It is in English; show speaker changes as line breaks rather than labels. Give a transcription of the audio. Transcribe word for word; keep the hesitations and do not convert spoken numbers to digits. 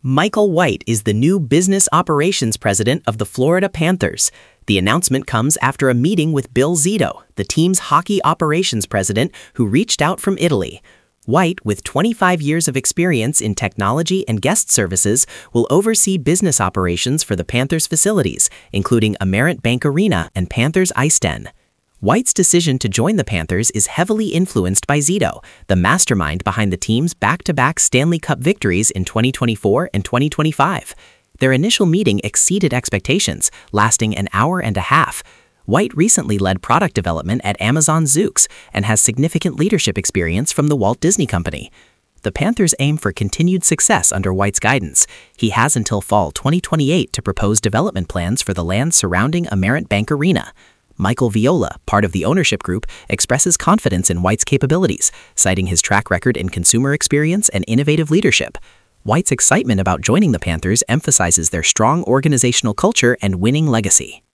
Michael White is the new business operations president of the Florida Panthers. The announcement comes after a meeting with Bill Zito, the team's hockey operations president, who reached out from Italy. White, with twenty-five years of experience in technology and guest services, will oversee business operations for the Panthers facilities, including Amerant Bank Arena and Panthers Ice Den. White's decision to join the Panthers is heavily influenced by Zito, the mastermind behind the team's back-to-back Stanley Cup victories in twenty twenty-four and twenty twenty-five. Their initial meeting exceeded expectations, lasting an hour and a half. White recently led product development at Amazon Zoox and has significant leadership experience from the Walt Disney Company. The Panthers aim for continued success under White's guidance. He has until fall twenty twenty-eight to propose development plans for the land surrounding Amerant Bank Arena. Michael Viola, part of the ownership group, expresses confidence in White's capabilities, citing his track record in consumer experience and innovative leadership. White's excitement about joining the Panthers emphasizes their strong organizational culture and winning legacy.